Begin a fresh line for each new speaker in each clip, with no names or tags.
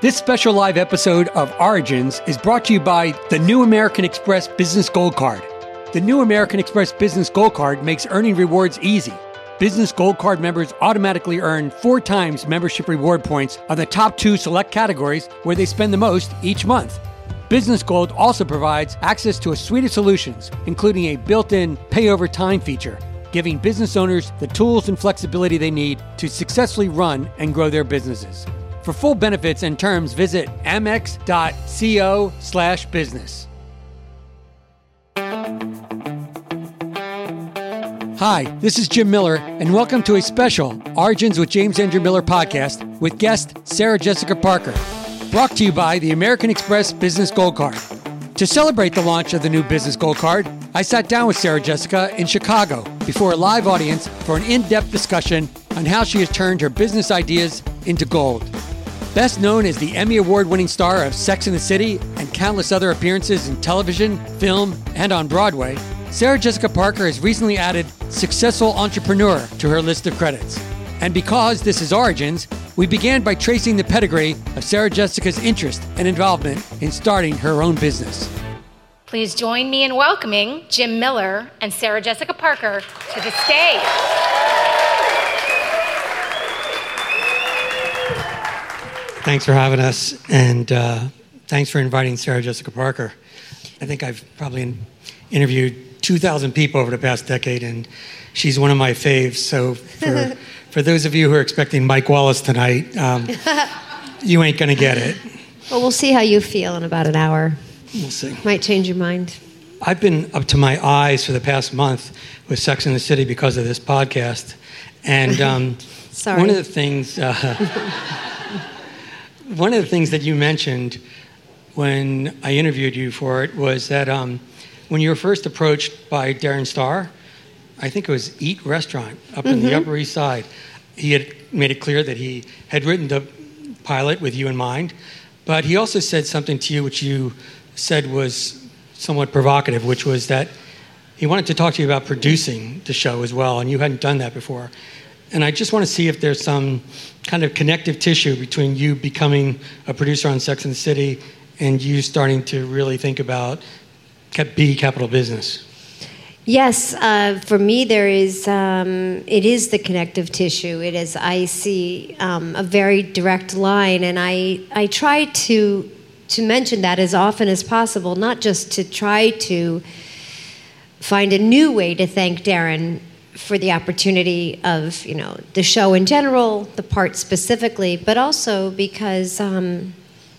This special live episode of Origins is brought to you by the new American Express Business Gold Card. The new American Express Business Gold Card makes earning rewards easy. Business Gold Card members automatically earn 4 times membership reward points on the top 2 select categories where they spend the most each month. Business Gold also provides access to a suite of solutions, including a built-in pay over time feature, giving business owners the tools and flexibility they need to successfully run and grow their businesses. For full benefits and terms, visit amex.co/business. Hi, this is Jim Miller, and welcome to a special Origins with James Andrew Miller podcast with guest Sarah Jessica Parker, brought to you by the American Express Business Gold Card. To celebrate the launch of the new Business Gold Card, I sat down with Sarah Jessica in Chicago before a live audience for an in-depth discussion on how she has turned her business ideas into gold. Best known as the Emmy Award-winning star of Sex and the City and countless other appearances in television, film, and on Broadway, Sarah Jessica Parker has recently added successful entrepreneur to her list of credits. And because this is Origins, we began by tracing the pedigree of Sarah Jessica's interest and involvement in starting her own business.
Please join me in welcoming Jim Miller and Sarah Jessica Parker to the stage.
Thanks for having us, and thanks for inviting Sarah Jessica Parker. I think I've probably interviewed 2,000 people over the past decade, and she's one of my faves. So for those of you who are expecting Mike Wallace tonight, you ain't going to get it.
Well, we'll see how you feel in about an hour.
We'll see.
Might change your mind.
I've been up to my eyes for the past month with Sex and the City because of this podcast. And
Sorry.
One of the things that you mentioned when I interviewed you for it was that when you were first approached by Darren Star, I think it was Eat Restaurant up in the Upper East Side, he had made it clear that he had written the pilot with you in mind, but he also said something to you which you said was somewhat provocative, which was that he wanted to talk to you about producing the show as well, and you hadn't done that before. And I just want to see if there's some kind of connective tissue between you becoming a producer on Sex and the City and you starting to really think about B Capital Business.
Yes, for me there is, it is the connective tissue. It is, I see a very direct line, and I try to mention that as often as possible, not just to try to find a new way to thank Darren for the opportunity of, the show in general, the part specifically, but also because in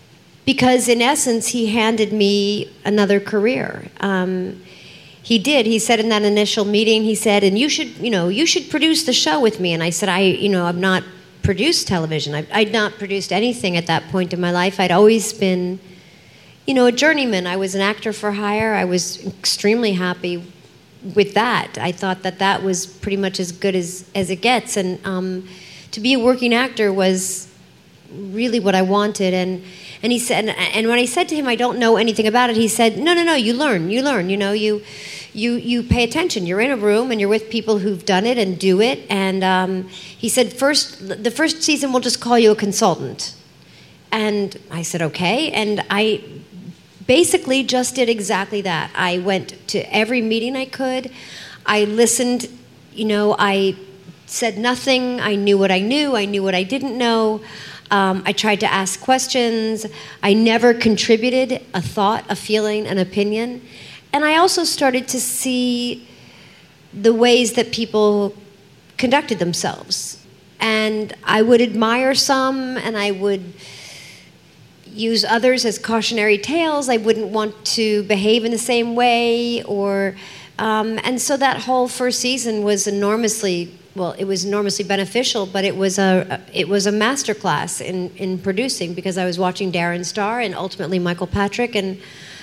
essence he handed me another career. He did. He said in that initial meeting, he said, and you should produce the show with me. And I said, I've not produced television. I'd not produced anything at that point in my life. I'd always been, a journeyman. I was an actor for hire. I was extremely happy with that. I thought that was pretty much as good as it gets. And to be a working actor was really what I wanted. And he said, and when I said to him, I don't know anything about it, he said, no, you learn, you pay attention. You're in a room and you're with people who've done it and do it. And he said, the first season we'll just call you a consultant. And I said, okay. And I basically just did exactly that. I went to every meeting I could. I listened, I said nothing. I knew what I knew. I knew what I didn't know. I tried to ask questions. I never contributed a thought, a feeling, an opinion. And I also started to see the ways that people conducted themselves. And I would admire some, and I would use others as cautionary tales. I wouldn't want to behave in the same way, and so that whole first season was enormously beneficial, but it was a masterclass in producing, because I was watching Darren Star and ultimately Michael Patrick, and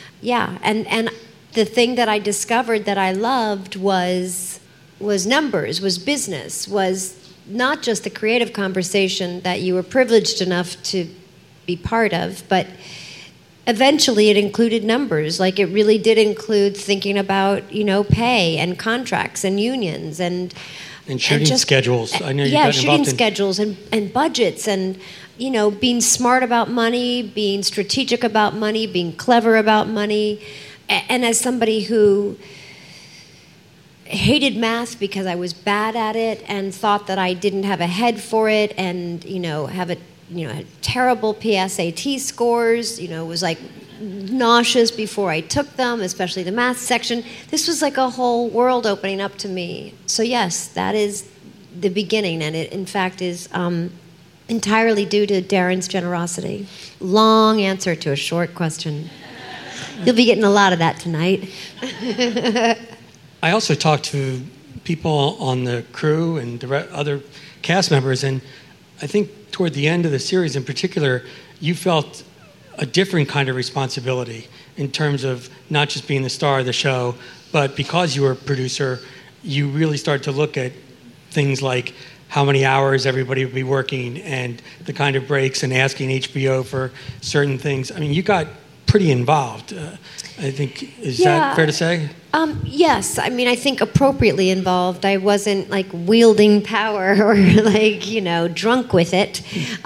the thing that I discovered that I loved was numbers, was business, was not just the creative conversation that you were privileged enough to be part of, but eventually it included numbers. Like, it really did include thinking about, pay and contracts and unions and
shooting schedules. I know you got involved
shooting schedules and budgets and being smart about money, being strategic about money, being clever about money. And as somebody who hated math because I was bad at it and thought that I didn't have a head for it, and had terrible PSAT scores, was like nauseous before I took them, especially the math section. This was like a whole world opening up to me. So yes, that is the beginning, and it in fact is entirely due to Darren's generosity. Long answer to a short question. You'll be getting a lot of that tonight.
I also talked to people on the crew and the other cast members, and I think toward the end of the series in particular, you felt a different kind of responsibility in terms of not just being the star of the show, but because you were a producer, you really started to look at things like how many hours everybody would be working and the kind of breaks, and asking HBO for certain things. I mean, you got pretty involved. I think, is that fair to say?
Yes. I mean, I think appropriately involved. I wasn't like wielding power or like, drunk with it.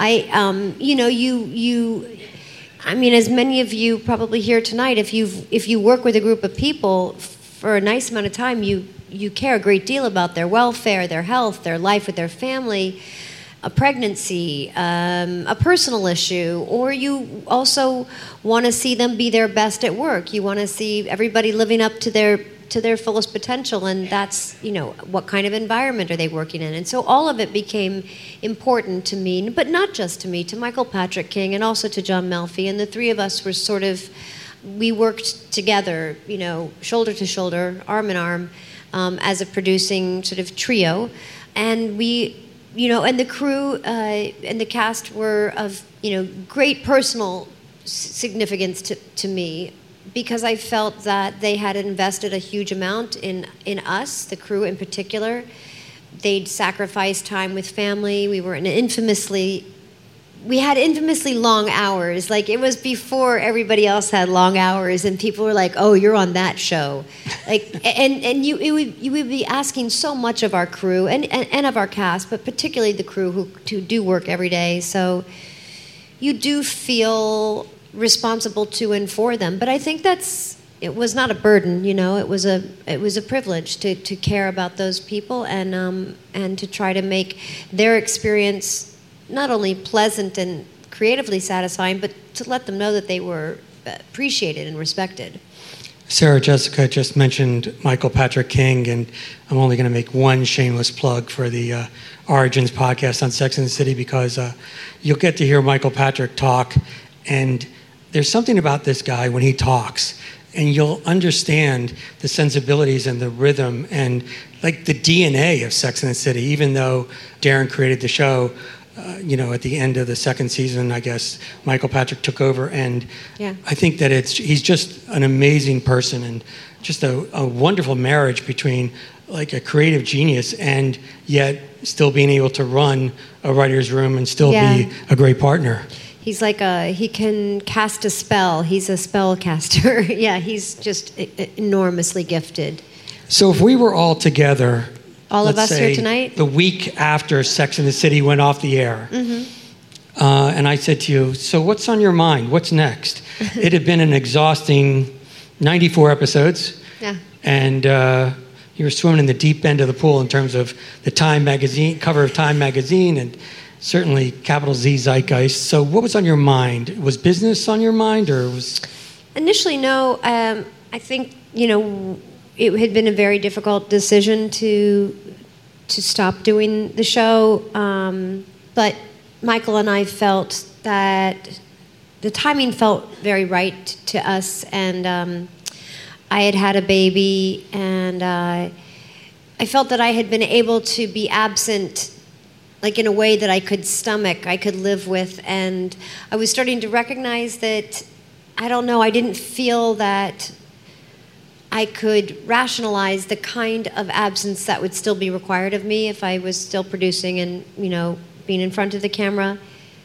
I mean, as many of you probably here tonight, if you work with a group of people for a nice amount of time, you care a great deal about their welfare, their health, their life with their family, a pregnancy, a personal issue, or you also want to see them be their best at work. You want to see everybody living up to their fullest potential, and that's, what kind of environment are they working in? And so all of it became important to me, but not just to me, to Michael Patrick King and also to John Melfi. And the three of us were we worked together, shoulder to shoulder, arm in arm, as a producing sort of trio. And we, and the crew and the cast were of, great personal significance to me, because I felt that they had invested a huge amount in us, the crew in particular. They'd sacrificed time with family. We had infamously long hours. Like, it was before everybody else had long hours, and people were like, "Oh, you're on that show," like, and you would be asking so much of our crew and of our cast, but particularly the crew who do work every day. So you do feel responsible to and for them. But I think it was not a burden. It was a privilege to care about those people and to try to make their experience not only pleasant and creatively satisfying, but to let them know that they were appreciated and respected.
Sarah Jessica just mentioned Michael Patrick King, and I'm only going to make one shameless plug for the Origins podcast on Sex and the City, because you'll get to hear Michael Patrick talk, and there's something about this guy when he talks, and you'll understand the sensibilities and the rhythm and like the DNA of Sex and the City, even though Darren created the show. At the end of the second season, I guess, Michael Patrick took over, and I think that he's just an amazing person, and just a wonderful marriage between like a creative genius and yet still being able to run a writer's room and still be a great partner.
He's like he can cast a spell. He's a spell caster. Yeah, he's just enormously gifted.
So if we were all together,
all of us here tonight,
the week after Sex and the City went off the air, and I said to you, "So what's on your mind? What's next?" It had been an exhausting 94 episodes, and you were swimming in the deep end of the pool in terms of the Time magazine cover of Time magazine, and certainly capital Z Zeitgeist. So what was on your mind? Was business on your mind, or was?
Initially, no. I think it had been a very difficult decision to stop doing the show, but Michael and I felt that the timing felt very right to us, and I had a baby, and I felt that I had been able to be absent, like in a way that I could stomach, I could live with, and I was starting to recognize that, I didn't feel that I could rationalize the kind of absence that would still be required of me if I was still producing and, being in front of the camera.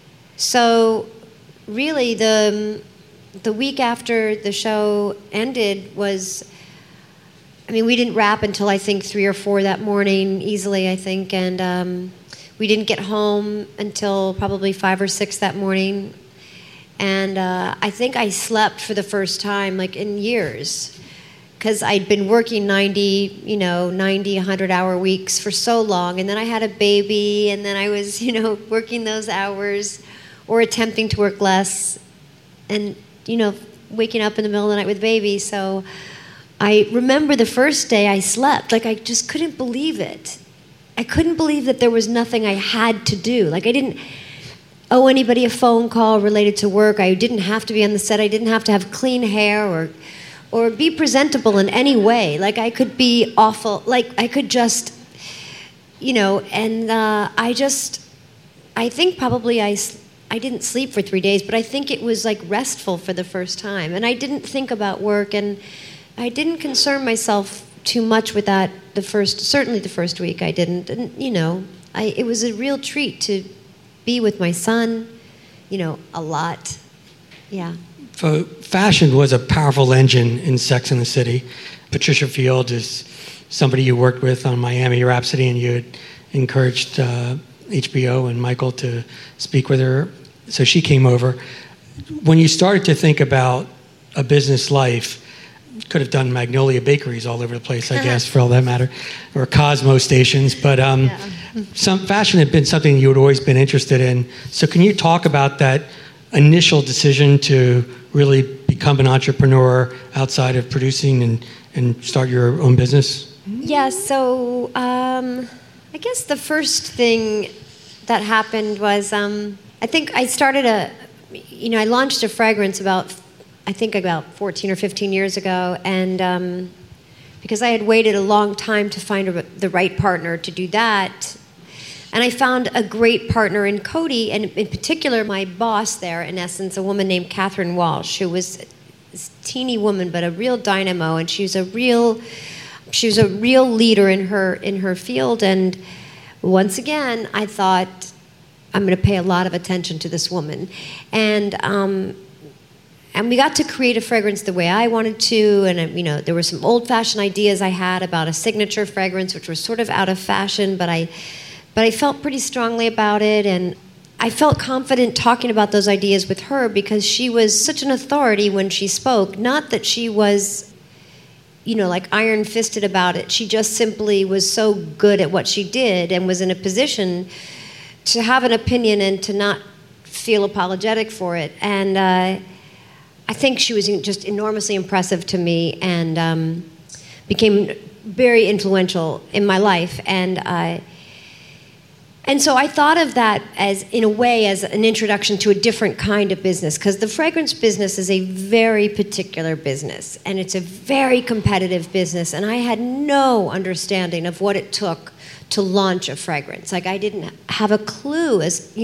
So really the week after the show ended was, we didn't wrap until I think 3 or 4 that morning, easily, I think, and We didn't get home until probably 5 or 6 that morning. And I think I slept for the first time, like, in years. Because I'd been working 90, 100-hour weeks for so long. And then I had a baby, and then I was, working those hours or attempting to work less and, waking up in the middle of the night with baby. So I remember the first day I slept, like, I just couldn't believe it. I couldn't believe that there was nothing I had to do. Like, I didn't owe anybody a phone call related to work. I didn't have to be on the set. I didn't have to have clean hair or be presentable in any way. Like, I could be awful. Like, I could just, and I think probably I didn't sleep for 3 days, but I think it was, like, restful for the first time. And I didn't think about work, and I didn't concern myself too much with that certainly the first week I didn't. And, it was a real treat to be with my son, a lot. Yeah.
So fashion was a powerful engine in Sex and the City. Patricia Field is somebody you worked with on Miami Rhapsody, and you had encouraged HBO and Michael to speak with her. So she came over. When you started to think about a business life, could have done Magnolia bakeries all over the place, I guess, for all that matter, or Cosmo stations. But some fashion had been something you had always been interested in. So can you talk about that initial decision to really become an entrepreneur outside of producing and start your own business?
Yeah, so I guess the first thing that happened was I think I started I launched a fragrance about 14 or 15 years ago, and because I had waited a long time to find the right partner to do that, and I found a great partner in Coty, and in particular my boss there, in essence, a woman named Catherine Walsh, who was this teeny woman but a real dynamo, and she was a real leader in her field. And once again, I thought, I'm going to pay a lot of attention to this woman, and we got to create a fragrance the way I wanted to, and there were some old-fashioned ideas I had about a signature fragrance, which was sort of out of fashion, but I felt pretty strongly about it, and I felt confident talking about those ideas with her because she was such an authority when she spoke. Not that she was, like iron-fisted about it. She just simply was so good at what she did and was in a position to have an opinion and to not feel apologetic for it. And I think she was just enormously impressive to me and became very influential in my life. And so I thought of that in a way as an introduction to a different kind of business, because the fragrance business is a very particular business, and it's a very competitive business, and I had no understanding of what it took to launch a fragrance. Like, I didn't have a clue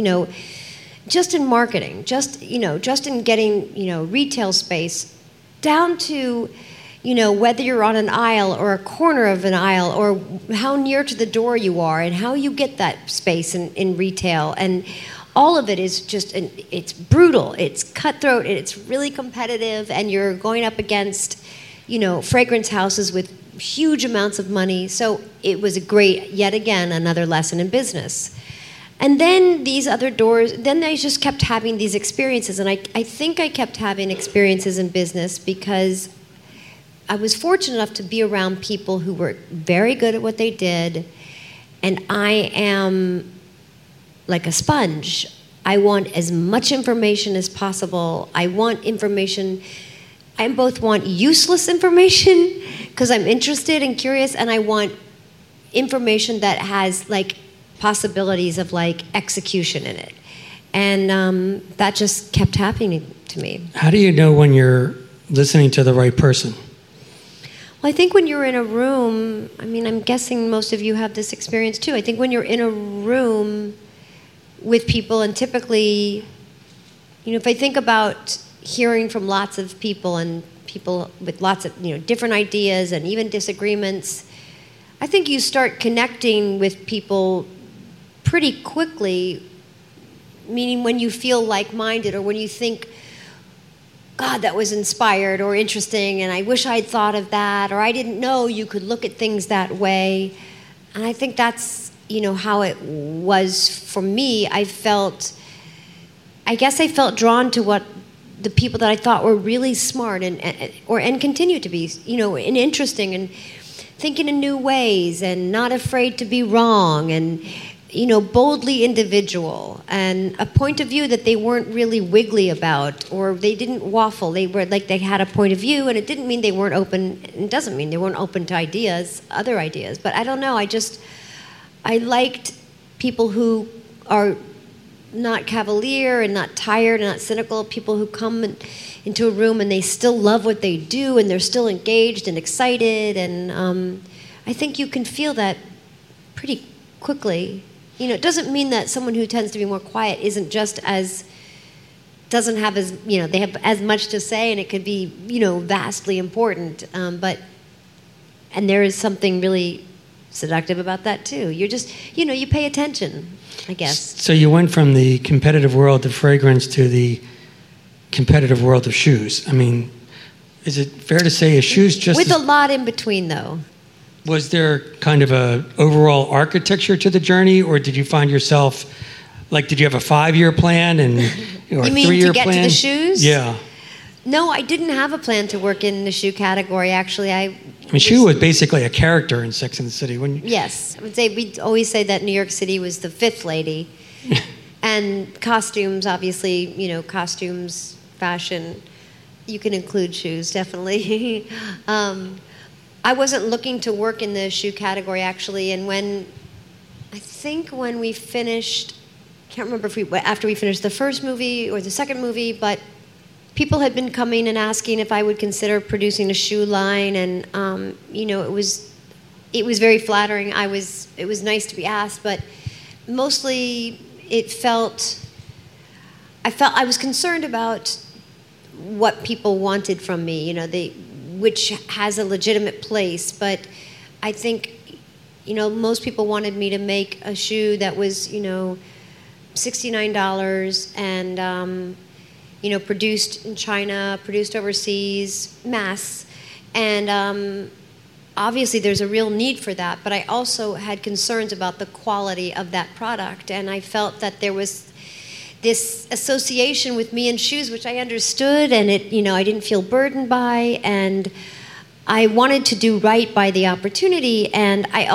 just in marketing, just in getting, retail space, down to, whether you're on an aisle or a corner of an aisle, or how near to the door you are and how you get that space in retail. And all of it is just, it's brutal, it's cutthroat, it's really competitive, and you're going up against, fragrance houses with huge amounts of money. So it was yet again, another lesson in business. And then these other doors, then I just kept having these experiences. And I think I kept having experiences in business because I was fortunate enough to be around people who were very good at what they did. And I am like a sponge. I want as much information as possible. I want information. I both want useless information because I'm interested and curious, and I want information that has possibilities of execution in it. And that just kept happening to me.
How do you know when you're listening to the right person?
Well, I think when you're in a room, I'm guessing most of you have this experience too. I think when you're in a room with people, and typically, if I think about hearing from lots of people and people with lots of, different ideas and even disagreements, I think you start connecting with people pretty quickly, meaning when you feel like-minded or when you think, God, that was inspired or interesting, and I wish I'd thought of that, or I didn't know you could look at things that way. And I think that's how it was for me, I felt drawn to what the people that I thought were really smart and continue to be, and interesting and thinking in new ways and not afraid to be wrong and, boldly individual and a point of view that they weren't really wiggly about or they didn't waffle. They were like they had a point of view, and it didn't mean they weren't open. It doesn't mean they weren't open to other ideas. But I don't know. I liked people who are not cavalier and not tired and not cynical, people who come into a room and they still love what they do and they're still engaged and excited. And I think you can feel that pretty quickly. It doesn't mean that someone who tends to be more quiet doesn't have as, they have as much to say and it could be, vastly important. And there is something really seductive about that too. You're just, you pay attention, I guess.
So you went from the competitive world of fragrance to the competitive world of shoes. I mean, is it fair to say a shoes just...
With a lot in between, though.
Was there kind of a overall architecture to the journey, or did you find yourself, did you have a 5-year plan or a 3-year plan?
You mean to get to the shoes?
Yeah.
No, I didn't have a plan to work in the shoe category, actually.
Shoe was basically a character in Sex and the City, wouldn't you?
Yes. I would say we'd always say that New York City was the fifth lady. And costumes, obviously, costumes, fashion. You can include shoes, definitely. I wasn't looking to work in the shoe category, actually. And when we finished, I can't remember after we finished the first movie or the second movie, but people had been coming and asking if I would consider producing a shoe line, and it was very flattering. It was nice to be asked, but mostly I was concerned about what people wanted from me. Which has a legitimate place, but I think most people wanted me to make a shoe that was $69 and produced in China, produced overseas, mass. And obviously there's a real need for that, but I also had concerns about the quality of that product. And I felt that there was this association with me and shoes, which I understood, and I didn't feel burdened by. And I wanted to do right by the opportunity. And I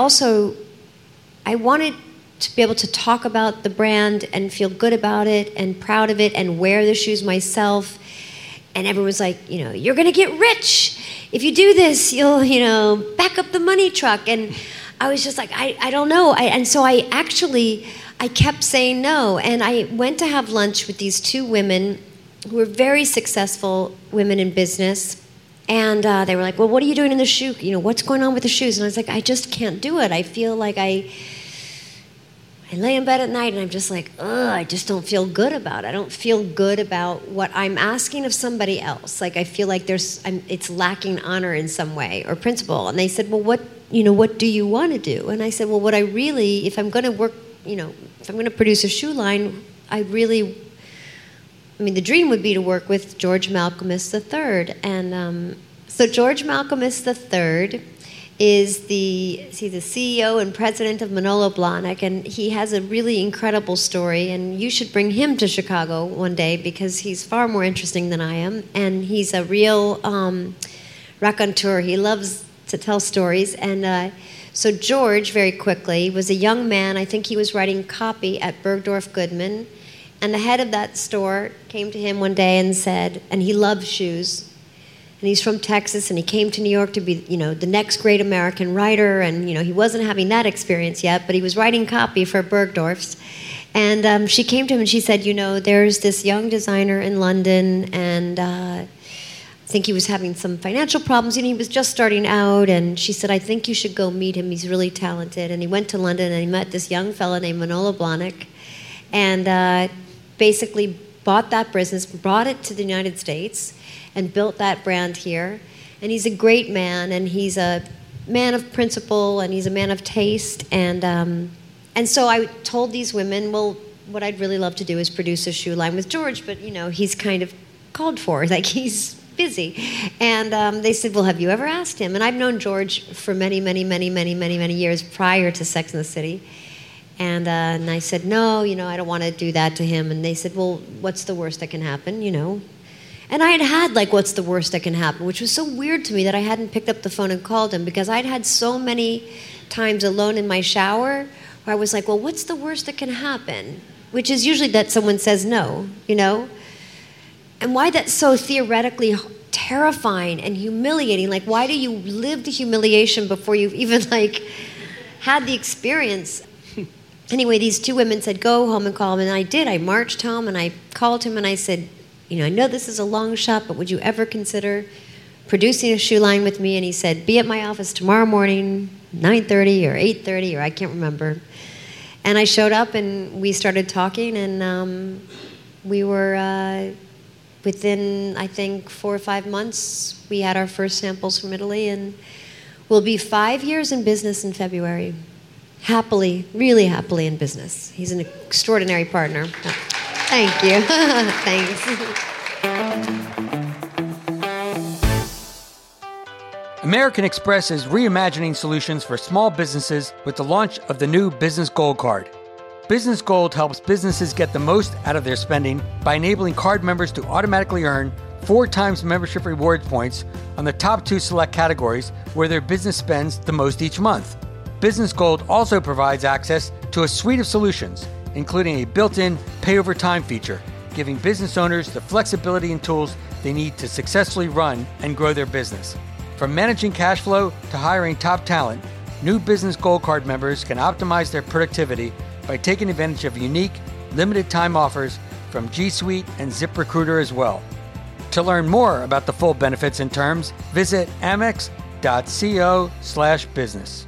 wanted to be able to talk about the brand and feel good about it and proud of it and wear the shoes myself. And everyone's like, you're going to get rich. If you do this, you'll, back up the money truck. And I was just like, I don't know. And so I kept saying no. And I went to have lunch with these two women who were very successful women in business. And they were like, well, what are you doing in the shoe? What's going on with the shoes? And I was like, I just can't do it. I feel like I lay in bed at night and I'm just like, I just don't feel good about it. I don't feel good about what I'm asking of somebody else. I feel like it's lacking honor in some way or principle. And they said, well, what do you want to do? And I said, well, if I'm going to work, if I'm going to produce a shoe line, the dream would be to work with George Malcolmus III. And so George Malcolmus III is the CEO and president of Manolo Blahnik, and he has a really incredible story, and you should bring him to Chicago one day because he's far more interesting than I am, and he's a real raconteur. He loves to tell stories, and so George, very quickly, was a young man. I think he was writing copy at Bergdorf Goodman, and the head of that store came to him one day and said, and he loved shoes, and he's from Texas, and he came to New York to be, the next great American writer, and, he wasn't having that experience yet, but he was writing copy for Bergdorf's. And she came to him and she said, there's this young designer in London, and I think he was having some financial problems, he was just starting out, and she said, I think you should go meet him, he's really talented. And he went to London and he met this young fellow named Manolo Blahnik, and basically bought that business, brought it to the United States, and built that brand here. And he's a great man, and he's a man of principle, and he's a man of taste. And so I told these women, well, what I'd really love to do is produce a shoe line with George, but, he's kind of called for, he's busy. And they said, well, have you ever asked him? And I've known George for many, many, many, many, many, many years prior to Sex and the City. And I said, no, I don't want to do that to him. And they said, well, what's the worst that can happen, And I had like, what's the worst that can happen, which was so weird to me that I hadn't picked up the phone and called him, because I'd had so many times alone in my shower where I was like, well, what's the worst that can happen? Which is usually that someone says no, And why that's so theoretically terrifying and humiliating. Like, why do you live the humiliation before you've even had the experience? Anyway, these two women said, go home and call him. And I did. I marched home and I called him and I said, I know this is a long shot, but would you ever consider producing a shoe line with me? And he said, be at my office tomorrow morning, 9:30 or 8:30, or I can't remember. And I showed up and we started talking, and we were, within, I think, 4 or 5 months, we had our first samples from Italy, and we'll be 5 years in business in February. Happily, really happily in business. He's an extraordinary partner. Thank you. Thanks.
American Express is reimagining solutions for small businesses with the launch of the new Business Gold Card. Business Gold helps businesses get the most out of their spending by enabling card members to automatically earn 4 times membership rewards points on the top 2 select categories where their business spends the most each month. Business Gold also provides access to a suite of solutions, including a built-in pay-over-time feature, giving business owners the flexibility and tools they need to successfully run and grow their business. From managing cash flow to hiring top talent, new Business Gold Card members can optimize their productivity by taking advantage of unique, limited-time offers from G Suite and ZipRecruiter as well. To learn more about the full benefits and terms, visit amex.co/business.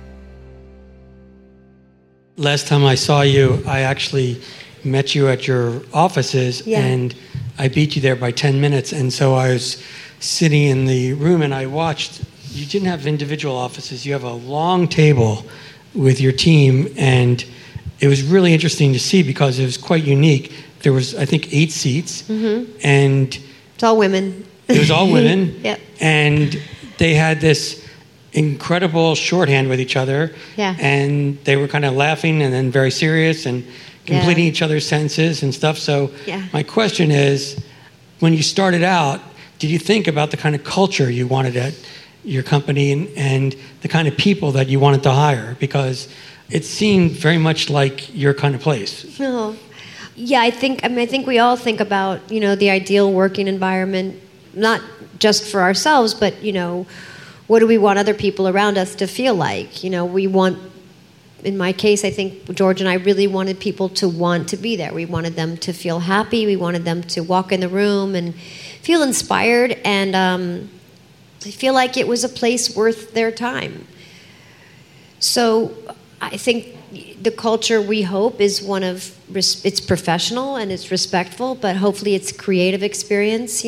Last time I saw you, I actually met you at your offices, and I beat you there by 10 minutes. And so I was sitting in the room and I watched. You didn't have individual offices. You have a long table with your team, and it was really interesting to see because it was quite unique. There was, I think, 8 seats, and
it's all women.
It was all women.
Yep.
And they had this incredible shorthand with each other, and they were kind of laughing and then very serious and completing each other's sentences and stuff. So my question is, when you started out, did you think about the kind of culture you wanted at your company and the kind of people that you wanted to hire? Because it seemed very much like your kind of place.
No. Yeah, I think we all think about, the ideal working environment, not just for ourselves, but, what do we want other people around us to feel like? We want, in my case, I think George and I really wanted people to want to be there. We wanted them to feel happy. We wanted them to walk in the room and feel inspired and feel like it was a place worth their time. So I think the culture, we hope, is one of, it's professional and it's respectful, but hopefully it's creative experience.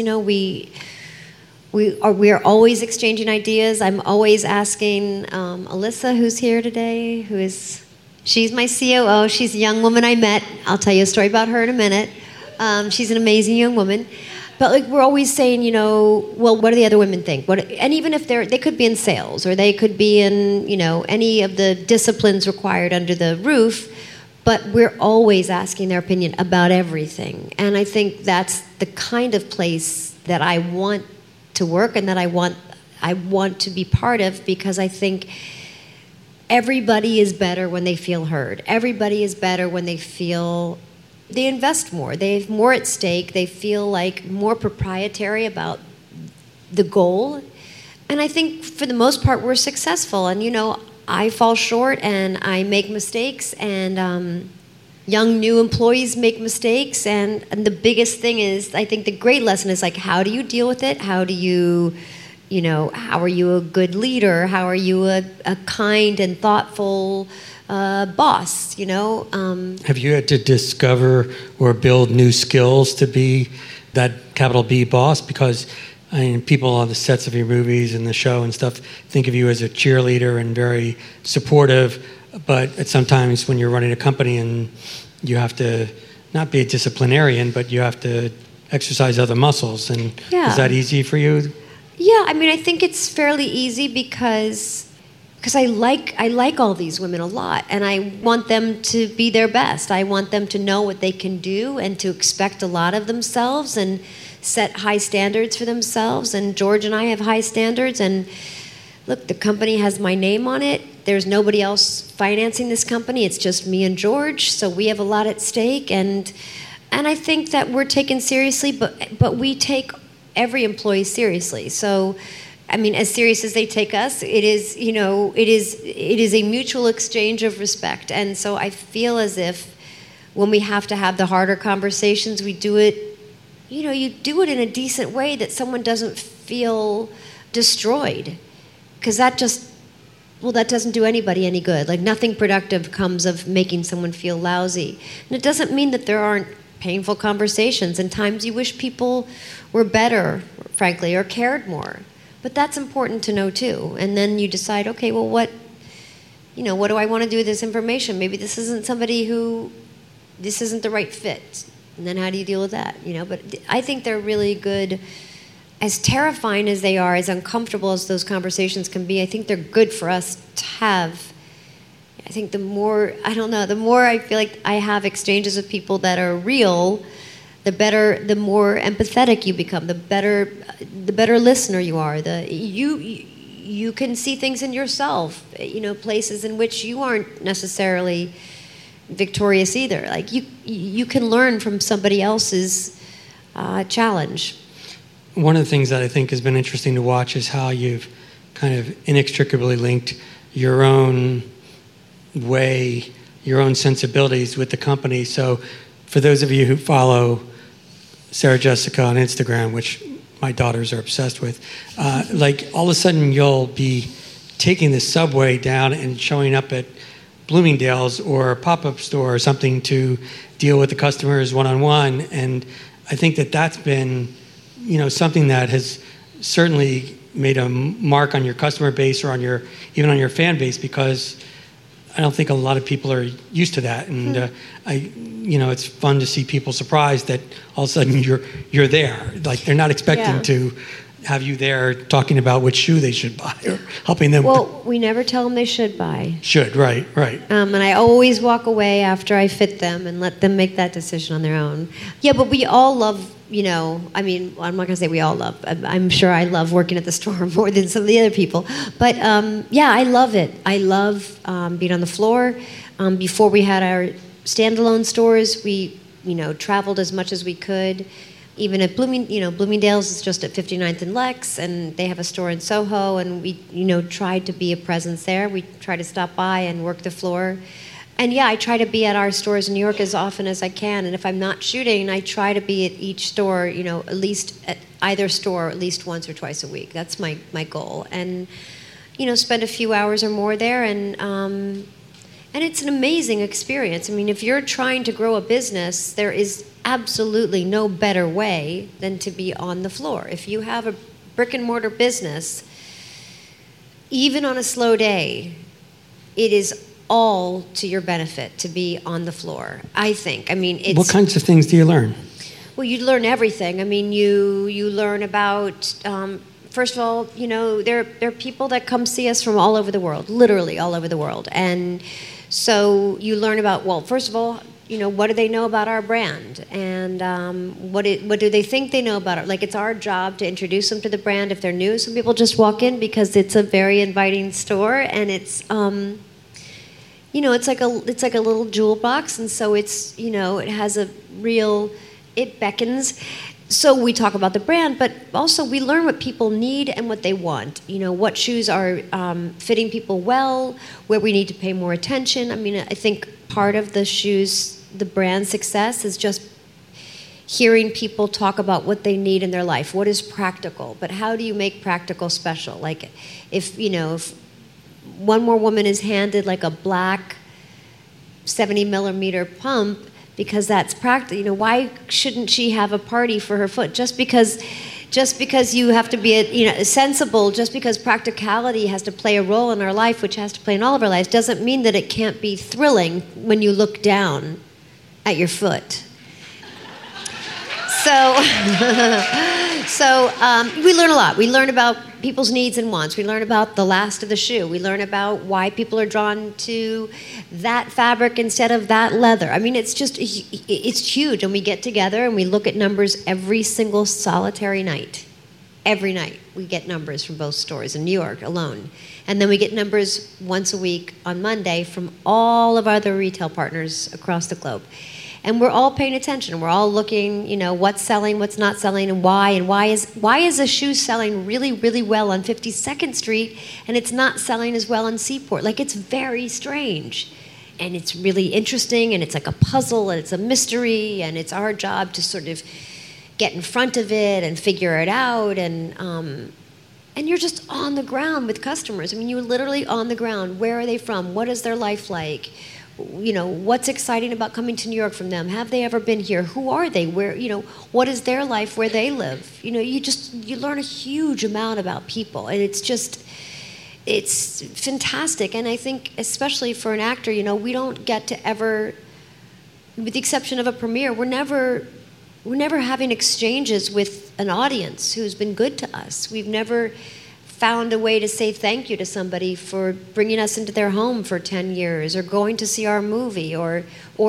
We are always exchanging ideas. I'm always asking Alyssa, who's here today, she's my COO. She's a young woman I met. I'll tell you a story about her in a minute. She's an amazing young woman. But we're always saying, well, what do the other women think? And even if they could be in sales or they could be in, any of the disciplines required under the roof, but we're always asking their opinion about everything. And I think that's the kind of place that I want to work and that I want to be part of, because I think everybody is better when they feel heard. Everybody is better when they feel they invest more. They have more at stake. They feel like more proprietary about the goal. And I think for the most part we're successful. And I fall short and I make mistakes, and young new employees make mistakes, and the biggest thing is, I think the great lesson is how do you deal with it? How do you, how are you a good leader? How are you a kind and thoughtful boss?
Have you had to discover or build new skills to be that capital B boss? Because people on the sets of your movies and the show and stuff think of you as a cheerleader and very supportive, but sometimes when you're running a company and you have to not be a disciplinarian, but you have to exercise other muscles. And is that easy for you?
Yeah, I think it's fairly easy because because I like all these women a lot, and I want them to be their best. I want them to know what they can do and to expect a lot of themselves and set high standards for themselves. And George and I have high standards, and look, the company has my name on it. There's nobody else financing this company. It's just me and George, so we have a lot at stake, and I think that we're taken seriously, but we take every employee seriously. So, I mean, as serious as they take us, it is a mutual exchange of respect. And so I feel as if when we have to have the harder conversations, we do it, you do it in a decent way that someone doesn't feel destroyed. Because that doesn't do anybody any good. Like, nothing productive comes of making someone feel lousy. And it doesn't mean that there aren't painful conversations and times you wish people were better, frankly, or cared more. But that's important to know too. And then you decide, okay, well, what do I want to do with this information? Maybe this isn't this isn't the right fit. And then how do you deal with that? But I think they're really good. As terrifying as they are, as uncomfortable as those conversations can be, I think they're good for us to have. I think the more I feel like I have exchanges with people that are real, the more empathetic you become, the better listener you are. You can see things in yourself, places in which you aren't necessarily victorious either. Like, you can learn from somebody else's challenge.
One of the things that I think has been interesting to watch is how you've kind of inextricably linked your own way, your own sensibilities with the company. So for those of you who follow Sarah Jessica on Instagram, which my daughters are obsessed with, like, all of a sudden you'll be taking the subway down and showing up at Bloomingdale's or a pop-up store or something to deal with the customers one-on-one. And I think that that's been, something that has certainly made a mark on your customer base or even on your fan base, because I don't think a lot of people are used to that. And it's fun to see people surprised that all of a sudden you're there. Like, they're not expecting to have you there talking about which shoe they should buy or helping them.
Well, we never tell them they should buy.
Should, right.
And I always walk away after I fit them and let them make that decision on their own. Yeah, but we all love, I'm not going to say we all love. I'm sure I love working at the store more than some of the other people. But, I love it. I love being on the floor. Before we had our standalone stores, we, traveled as much as we could. Even at Bloomingdale's is just at 59th and Lex, and they have a store in Soho, and we, tried to be a presence there. We try to stop by and work the floor. And I try to be at our stores in New York as often as I can. And if I'm not shooting, I try to be at each store, at least at either store at least once or twice a week. That's my goal. And, spend a few hours or more there, and it's an amazing experience. I mean, if you're trying to grow a business, there is absolutely no better way than to be on the floor. If you have a brick and mortar business, even on a slow day, it is all to your benefit to be on the floor, I think. I mean, it's...
What kinds of things do you learn?
Well, you learn everything. I mean, you learn about... First of all, there are people that come see us from all over the world, literally all over the world. And so you learn about, well, first of all, what do they know about our brand? And what do they think they know about it? Like, it's our job to introduce them to the brand if they're new. Some people just walk in because it's a very inviting store, and it's, it's like a little jewel box. And so it's, it has it beckons. So we talk about the brand, but also we learn what people need and what they want. What shoes are fitting people well, where we need to pay more attention. I mean, I think part of the brand success is just hearing people talk about what they need in their life. What is practical? But how do you make practical special? Like, if one more woman is handed like a black 70 millimeter pump, because that's practical. Why shouldn't she have a party for her foot? Just because you have to be sensible, just because practicality has to play a role in our life, which has to play in all of our lives, doesn't mean that it can't be thrilling when you look down at your foot. So So we learn a lot. We learn about people's needs and wants. We learn about the last of the shoe. We learn about why people are drawn to that fabric instead of that leather. I mean, it's huge. And we get together and we look at numbers every single solitary night. Every night we get numbers from both stores in New York alone. And then we get numbers once a week on Monday from all of our other retail partners across the globe. And we're all paying attention. We're all looking, what's selling, what's not selling, and why. And why is a shoe selling really, really well on 52nd Street and it's not selling as well on Seaport? Like, it's very strange. And it's really interesting, and it's like a puzzle, and it's a mystery, and it's our job to sort of get in front of it and figure it out. And you're just on the ground with customers. I mean, you're literally on the ground. Where are they from? What is their life like? What's exciting about coming to New York from them? Have they ever been here? Who are they? Where, what is their life where they live? You learn a huge amount about people, and it's fantastic. And I think, especially for an actor, we don't get to ever, with the exception of a premiere, we're never having exchanges with an audience who's been good to us. We've never found a way to say thank you to somebody for bringing us into their home for 10 years or going to see our movie or.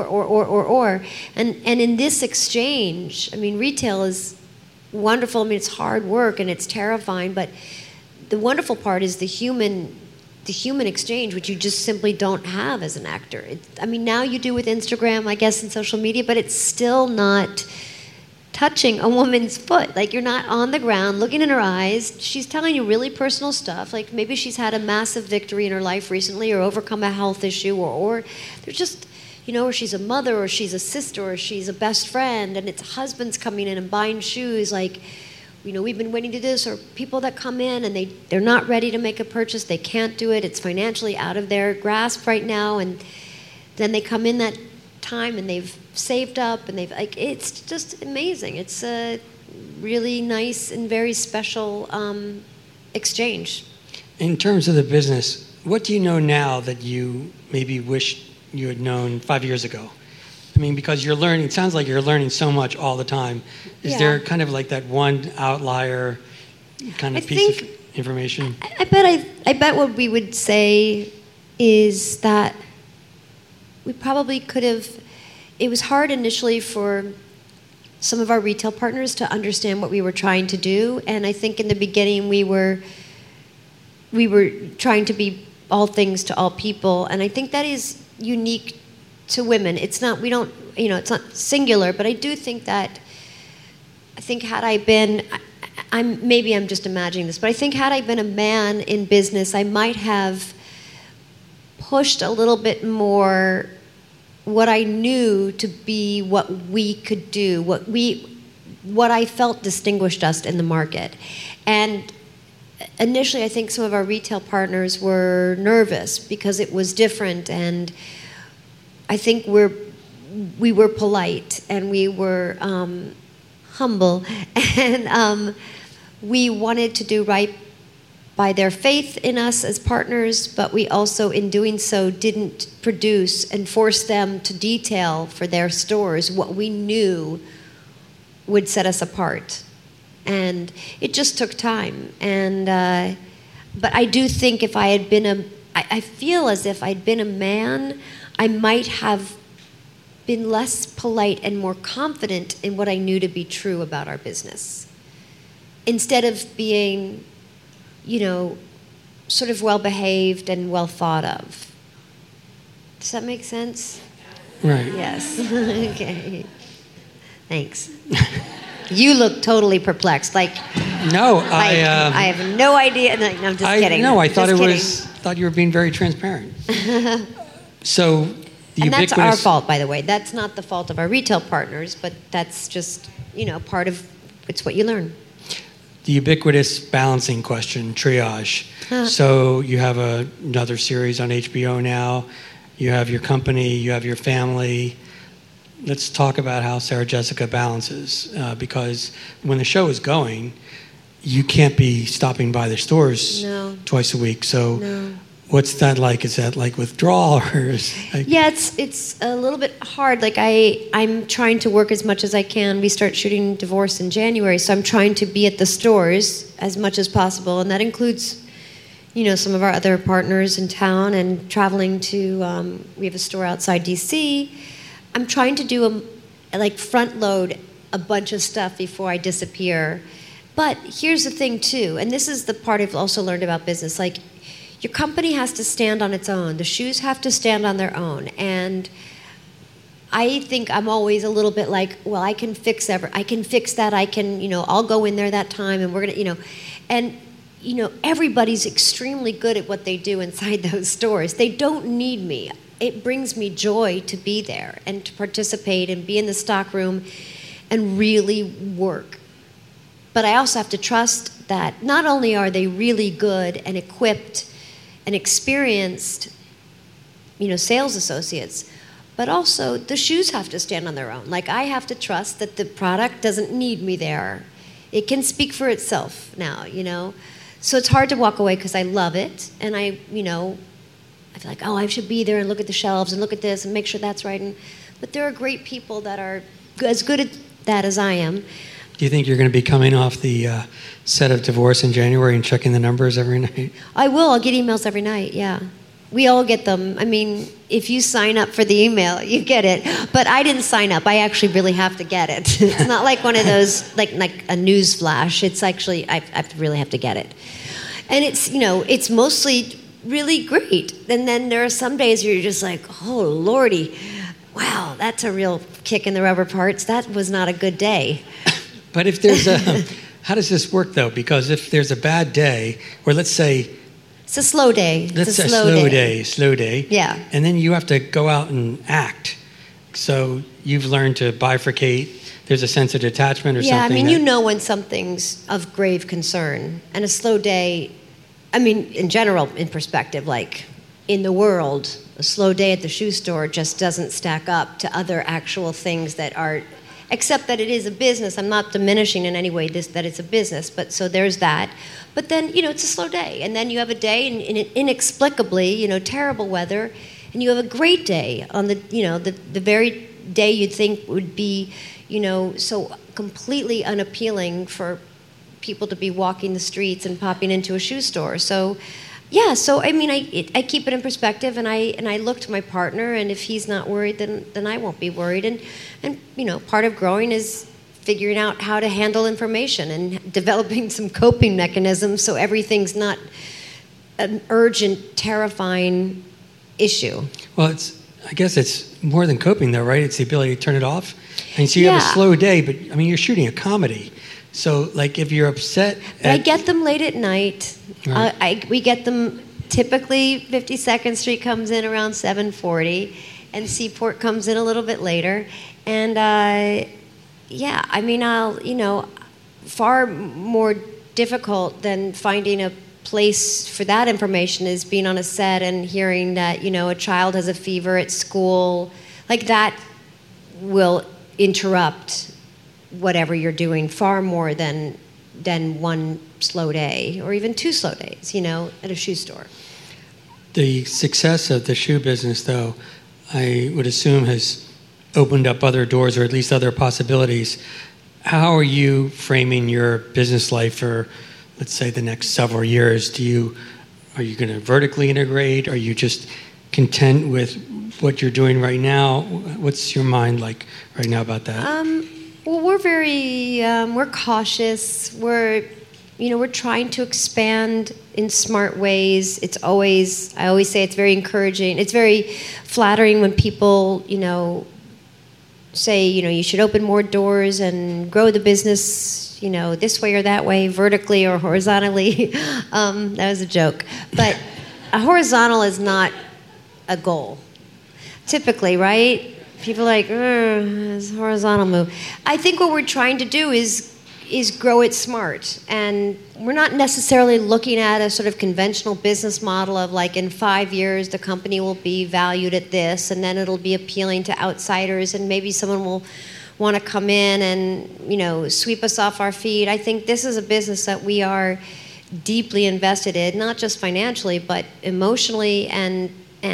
And in this exchange, I mean, retail is wonderful. I mean, it's hard work and it's terrifying, but the wonderful part is the human exchange, which you just simply don't have as an actor. Now you do with Instagram, I guess, and social media, but it's still not touching a woman's foot. Like, you're not on the ground looking in her eyes. She's telling you really personal stuff. Like, maybe she's had a massive victory in her life recently or overcome a health issue or there's just, or she's a mother or she's a sister or she's a best friend, and it's husbands coming in and buying shoes like, we've been waiting to do this, or people that come in and they're not ready to make a purchase. They can't do it. It's financially out of their grasp right now. And then they come in that time and they've saved up and it's just amazing. It's a really nice and very special exchange.
In terms of the business, what do you know now that you maybe wish you had known 5 years ago? Because you're learning, it sounds like you're learning so much all the time. Is there kind of like that one outlier kind of piece of information?
I bet what we would say is that we probably could have, it was hard initially for some of our retail partners to understand what we were trying to do. And I think in the beginning we were trying to be all things to all people. And I think that is unique to women. It's not, it's not singular, but I do think that, had I been, maybe I'm just imagining this, but I think had I been a man in business, I might have pushed a little bit more what I knew to be what we could do, what I felt distinguished us in the market. And initially, I think some of our retail partners were nervous because it was different, and I think we were polite and we were humble, and we wanted to do right by their faith in us as partners, but we also, in doing so, didn't produce and force them to detail for their stores what we knew would set us apart. And it just took time. And but I do think if I had been I feel as if I'd been a man, I might have been less polite and more confident in what I knew to be true about our business. Instead of being, sort of well-behaved and well thought of. Does that make sense?
Right.
Yes. Okay. Thanks. You look totally perplexed.
No,
I have no idea. No, I'm just kidding.
No, I thought you were being very transparent. So
and that's our fault, by the way. That's not the fault of our retail partners, but that's just, part of it's what you learn.
The ubiquitous balancing question, triage. So you have another series on HBO now. You have your company. You have your family. Let's talk about how Sarah Jessica balances, because when the show is going, you can't be stopping by the stores twice a week. So What's that like? Is that like withdrawal or
Yeah, it's a little bit hard. Like I'm trying to work as much as I can. We start shooting Divorce in January, so I'm trying to be at the stores as much as possible, and that includes, some of our other partners in town and traveling to. We have a store outside DC. I'm trying to do front load a bunch of stuff before I disappear. But here's the thing too, and this is the part I've also learned about business. Like, your company has to stand on its own. The shoes have to stand on their own. And I think I'm always a little bit like, well, I can fix that. I can, I'll go in there that time and we're going to, and, everybody's extremely good at what they do inside those stores. They don't need me. It brings me joy to be there and to participate and be in the stock room and really work. But I also have to trust that not only are they really good and equipped and experienced, sales associates, but also the shoes have to stand on their own. Like, I have to trust that the product doesn't need me there. It can speak for itself now, So it's hard to walk away because I love it, and I feel like, I should be there and look at the shelves and look at this and make sure that's right. But there are great people that are as good at that as I am.
Do you think you're going to be coming off the set of Divorce in January and checking the numbers every night?
I will. I'll get emails every night, yeah. We all get them. I mean, if you sign up for the email, you get it. But I didn't sign up. I actually really have to get it. It's not like one of those, like a news flash. It's actually, I really have to get it. And it's, it's mostly really great. And then there are some days where you're just like, oh, Lordy, wow, that's a real kick in the rubber parts. That was not a good day.
But if there's how does this work though? Because if there's a bad day, or let's say
it's a slow day.
It's a slow day.
Yeah.
And then you have to go out and act. So you've learned to bifurcate. There's a sense of detachment or something.
Yeah, I mean, when something's of grave concern. And a slow day, in general, in perspective, like in the world, a slow day at the shoe store just doesn't stack up to other actual things that are, except that it is a business. I'm not diminishing in any way that it's a business, but so there's that. But then, it's a slow day. And then you have a day, and inexplicably, terrible weather, and you have a great day on the very day you'd think would be, so completely unappealing for people to be walking the streets and popping into a shoe store. So, yeah, I keep it in perspective, and I look to my partner, and if he's not worried, then I won't be worried. And part of growing is figuring out how to handle information and developing some coping mechanisms so everything's not an urgent, terrifying issue.
Well, I guess it's more than coping, though, right? It's the ability to turn it off. And so you have a slow day, but you're shooting a comedy. So, like, if you're upset...
I get them late at night.
Right.
We get them, typically 52nd Street comes in around 7:40, and Seaport comes in a little bit later. And, I'll, far more difficult than finding a place for that information is being on a set and hearing that, a child has a fever at school. Like, that will interrupt whatever you're doing far more than one slow day or even two slow days, at a shoe store.
The success of the shoe business, though, I would assume has opened up other doors or at least other possibilities. How are you framing your business life for, let's say, the next several years? Are you going to vertically integrate? Are you just content with what you're doing right now? What's your mind like right now about that?
Well, we're very we're cautious. We're trying to expand in smart ways. I always say it's very encouraging. It's very flattering when people, say, you should open more doors and grow the business, this way or that way, vertically or horizontally. That was a joke. But a horizontal is not a goal. Typically, right? People are like, it's a horizontal move. I think what we're trying to do is grow it smart. And we're not necessarily looking at a sort of conventional business model of like in 5 years the company will be valued at this and then it'll be appealing to outsiders and maybe someone will want to come in and, sweep us off our feet. I think this is a business that we are deeply invested in, not just financially, but emotionally and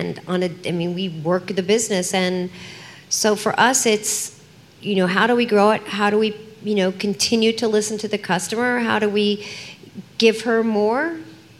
we work the business. And so for us, it's, how do we grow it? How do we, continue to listen to the customer? How do we give her more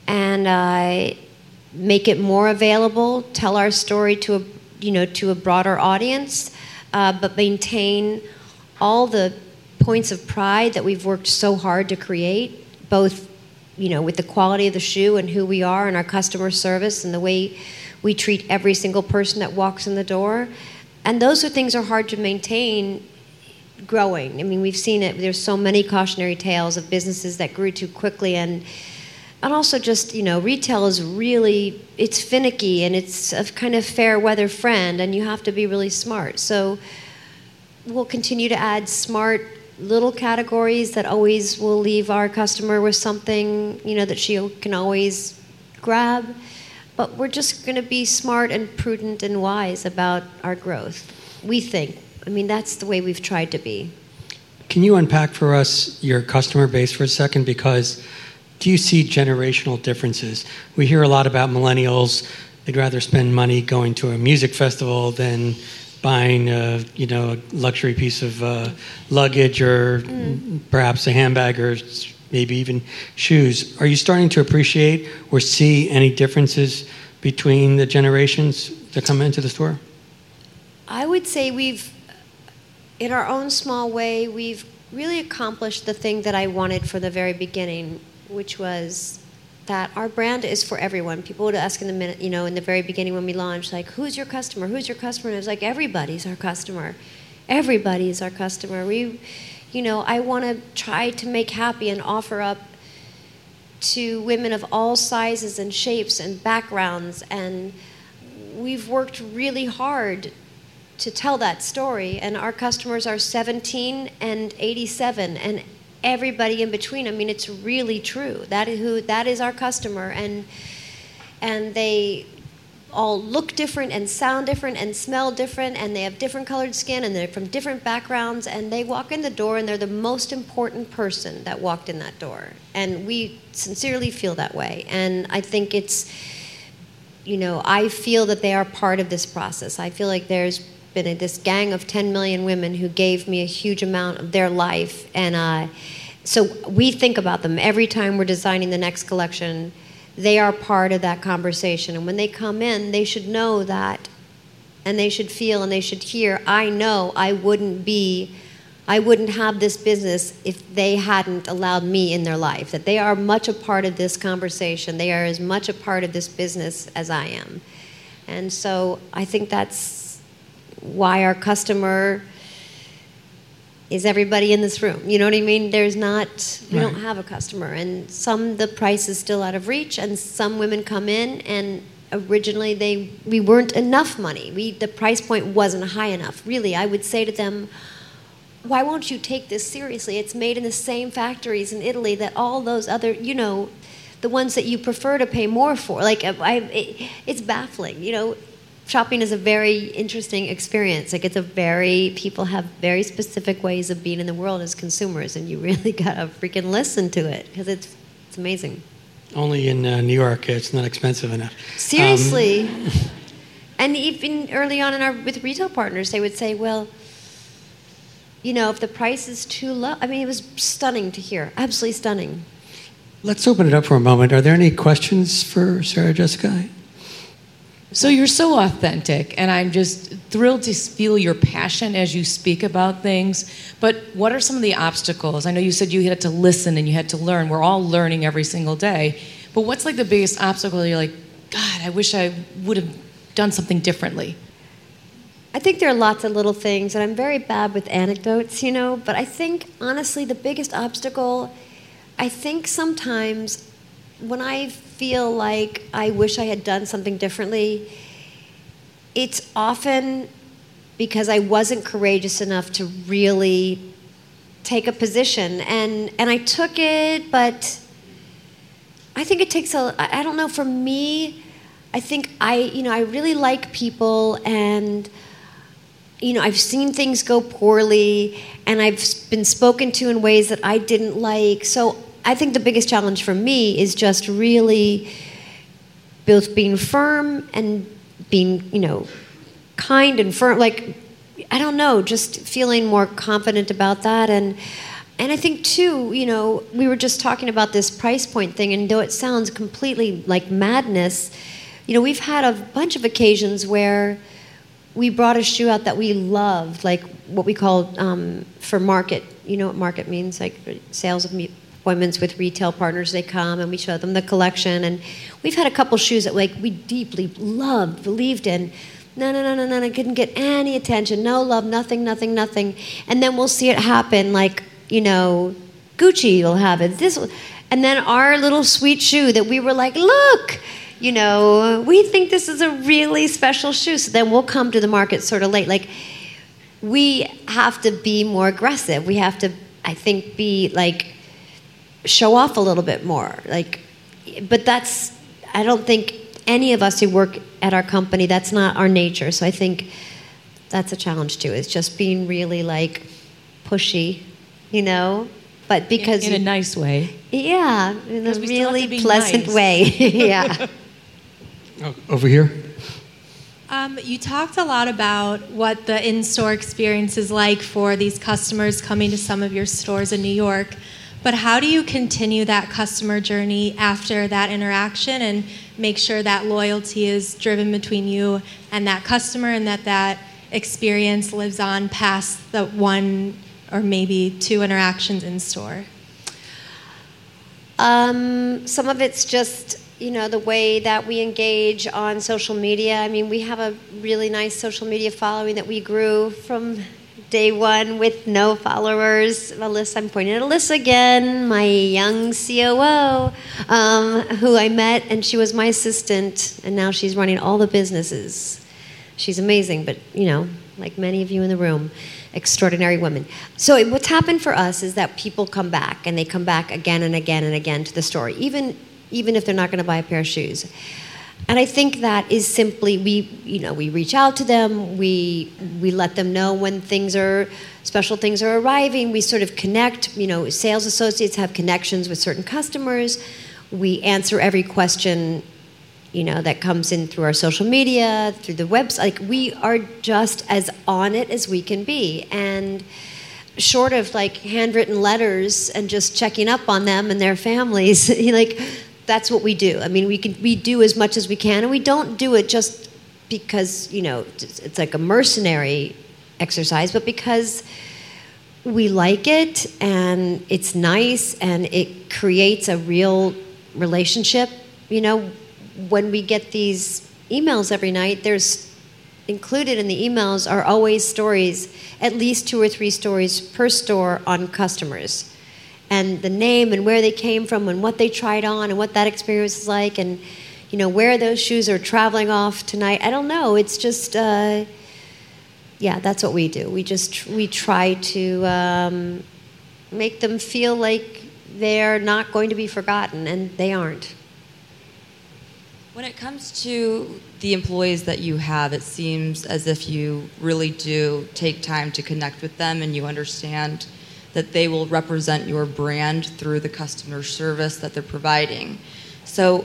and make it more available, tell our story to a broader audience, but maintain all the points of pride that we've worked so hard to create, both, with the quality of the shoe and who we are and our customer service and the way we treat every single person that walks in the door. And those things are hard to maintain growing. I mean, we've seen it. There's so many cautionary tales of businesses that grew too quickly, and also just, retail is really, it's finicky and it's a kind of fair weather friend, and you have to be really smart. So we'll continue to add smart little categories that always will leave our customer with something, that she can always grab. But we're just going to be smart and prudent and wise about our growth, we think. I mean, that's the way we've tried to be.
Can you unpack for us your customer base for a second? Because do you see generational differences? We hear a lot about millennials. They'd rather spend money going to a music festival than buying a luxury piece of luggage or perhaps a handbag or maybe even shoes. Are you starting to appreciate or see any differences between the generations that come into the store?
I would say in our own small way, we've really accomplished the thing that I wanted from the very beginning, which was that our brand is for everyone. People would ask in the very beginning when we launched, like, who's your customer? Who's your customer? And it was like, everybody's our customer. Everybody is our customer. I want to try to make happy and offer up to women of all sizes and shapes and backgrounds. And we've worked really hard to tell that story. And our customers are 17 and 87 and everybody in between. I mean, it's really true. That is our customer. And they all look different and sound different and smell different, and they have different colored skin, and they're from different backgrounds, and they walk in the door and they're the most important person that walked in that door. And we sincerely feel that way. And I think it's, I feel that they are part of this process. I feel like there's been this gang of 10 million women who gave me a huge amount of their life. And so we think about them every time we're designing the next collection. They are part of that conversation. And when they come in, they should know that, and they should feel and they should hear, I know I wouldn't have this business if they hadn't allowed me in their life, that they are much a part of this conversation. They are as much a part of this business as I am. And so I think that's why our customer is everybody in this room. You know what I mean? We don't have a customer. And the price is still out of reach, and some women come in and originally we weren't enough money. The price point wasn't high enough. Really, I would say to them, why won't you take this seriously? It's made in the same factories in Italy that all those other, the ones that you prefer to pay more for. Like, it's baffling, Shopping is a very interesting experience. Like, people have very specific ways of being in the world as consumers, and you really gotta freaking listen to it, because it's amazing.
Only in New York, it's not expensive enough.
Seriously. And even early on with retail partners, they would say, well, if the price is too low. I mean, it was stunning to hear, absolutely stunning.
Let's open it up for a moment. Are there any questions for Sarah Jessica?
So you're so authentic, and I'm just thrilled to feel your passion as you speak about things. But what are some of the obstacles? I know you said you had to listen and you had to learn. We're all learning every single day. But what's like the biggest obstacle? You're like, God, I wish I would have done something differently.
I think there are lots of little things, and I'm very bad with anecdotes, But I think, honestly, the biggest obstacle, I think sometimes when I feel like I wish I had done something differently, it's often because I wasn't courageous enough to really take a position. And I took it, but I think it takes I don't know, for me, I think I really like people, and I've seen things go poorly, and I've been spoken to in ways that I didn't like. So I think the biggest challenge for me is just really both being firm and being, kind and firm. Like, I don't know, just feeling more confident about that. And I think, too, we were just talking about this price point thing, and though it sounds completely like madness, we've had a bunch of occasions where we brought a shoe out that we loved, like what we call for market. You know what market means? Like sales appointments with retail partners. They come and we show them the collection. And we've had a couple shoes that we deeply loved, believed in. No, couldn't get any attention. No love, nothing. And then we'll see it happen, like, Gucci will have it. And then our little sweet shoe that we were like, look, we think this is a really special shoe. So then we'll come to the market sort of late. Like, we have to be more aggressive. We have to, I think, be like, show off a little bit more. Like, but I don't think any of us who work at our company, that's not our nature. So I think that's a challenge too. It's just being really like pushy, but because
in a nice way.
Yeah, in a really pleasant way. Yeah.
Oh, over here.
You talked a lot about what the in-store experience is like for these customers coming to some of your stores in New York. But how do you continue that customer journey after that interaction and make sure that loyalty is driven between you and that customer, and that experience lives on past the one or maybe two interactions in store?
Some of it's just, the way that we engage on social media. I mean, we have a really nice social media following that we grew from day one with no followers. Alyssa, I'm pointing at Alyssa again, my young COO, who I met, and she was my assistant, and now she's running all the businesses. She's amazing, but, like many of you in the room, extraordinary women. So what's happened for us is that people come back, and they come back again and again and again to the store, even if they're not going to buy a pair of shoes. And I think that is simply, we reach out to them, we let them know when special things are arriving, we sort of connect, sales associates have connections with certain customers, we answer every question, that comes in through our social media, through the website. Like, we are just as on it as we can be. And short of like handwritten letters and just checking up on them and their families, that's what we do. I mean, we do as much as we can, and we don't do it just because, it's like a mercenary exercise, but because we like it, and it's nice, and it creates a real relationship. When we get these emails every night, there's included in the emails are always stories, at least 2 or 3 stories per store on customers. And the name and where they came from and what they tried on and what that experience is like, and where those shoes are traveling off tonight. I don't know. It's just that's what we do. We try to make them feel like they're not going to be forgotten, and they aren't.
When it comes to the employees that you have, it seems as if you really do take time to connect with them, and you understand that they will represent your brand through the customer service that they're providing. So,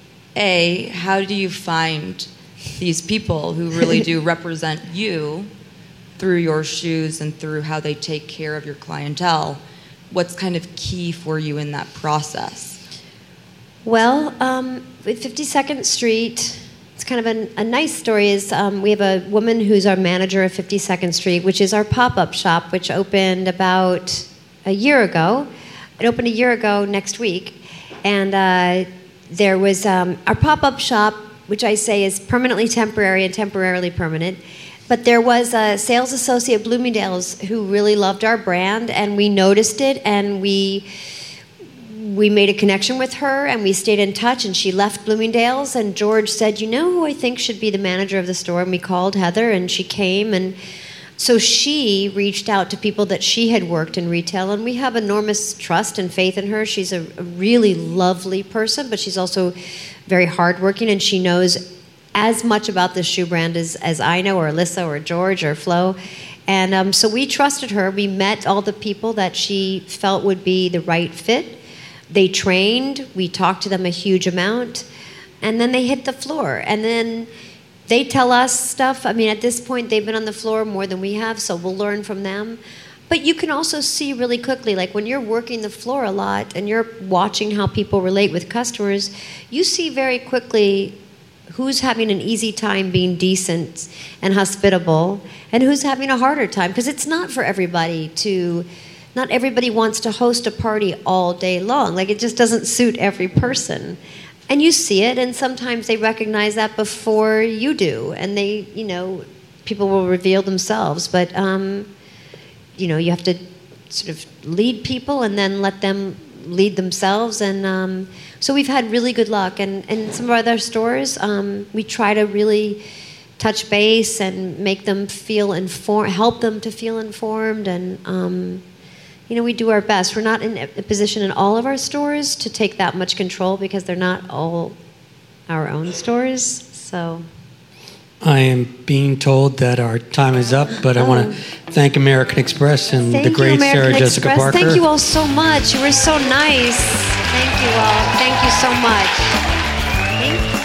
how do you find these people who really do represent you through your shoes and through how they take care of your clientele? What's kind of key for you in that process?
Well, with 52nd Street, it's kind of a nice story. Is we have a woman who's our manager of 52nd Street, which is our pop-up shop, which opened about a year ago. It opened a year ago next week. And there was our pop-up shop, which I say is permanently temporary and temporarily permanent. But there was a sales associate at Bloomingdale's who really loved our brand, and we noticed it, and we made a connection with her, and we stayed in touch, and she left Bloomingdale's, and George said, who I think should be the manager of the store? And we called Heather, and she came, and so she reached out to people that she had worked in retail, and we have enormous trust and faith in her. She's a really lovely person, but she's also very hardworking, and she knows as much about this shoe brand as I know, or Alyssa, or George, or Flo. And so we trusted her. We met all the people that she felt would be the right fit. they trained, we talked to them a huge amount, and then they hit the floor. And then they tell us stuff. I mean, at this point, they've been on the floor more than we have, so we'll learn from them. But you can also see really quickly, like when you're working the floor a lot and you're watching how people relate with customers, you see very quickly who's having an easy time being decent and hospitable and who's having a harder time. Because it's not for everybody not everybody wants to host a party all day long. Like, it just doesn't suit every person. And you see it, and sometimes they recognize that before you do. And they, people will reveal themselves. But, you have to sort of lead people and then let them lead themselves. And so we've had really good luck. And in some of our other stores, we try to really touch base and make them feel informed, help them to feel informed. And, we do our best. We're not in a position in all of our stores to take that much control because they're not all our own stores. So
I am being told that our time is up, but I want to thank American Express and the great Sarah Jessica Parker.
Thank you all so much. You were so nice. Thank you all. Thank you so much. Thank you.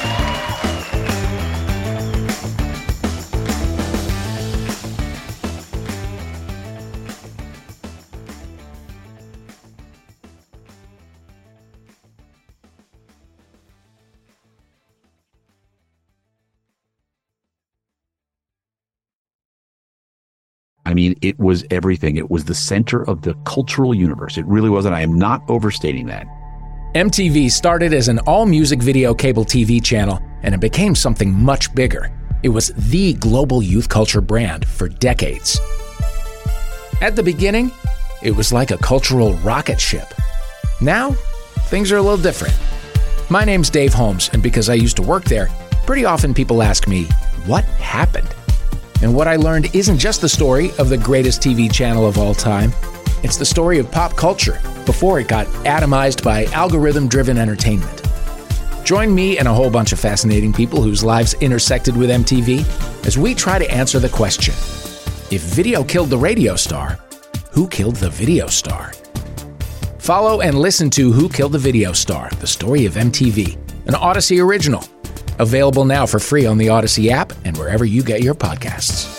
I mean, it was everything. It was the center of the cultural universe. It really was, and I am not overstating that.
MTV started as an all-music video cable TV channel, and it became something much bigger. It was the global youth culture brand for decades. At the beginning, it was like a cultural rocket ship. Now, things are a little different. My name's Dave Holmes, and because I used to work there, pretty often people ask me, what happened? And what I learned isn't just the story of the greatest TV channel of all time. It's the story of pop culture before it got atomized by algorithm-driven entertainment. Join me and a whole bunch of fascinating people whose lives intersected with MTV as we try to answer the question, if video killed the radio star, who killed the video star? Follow and listen to Who Killed the Video Star? The Story of MTV, an Odyssey original. Available now for free on the Odyssey app and wherever you get your podcasts.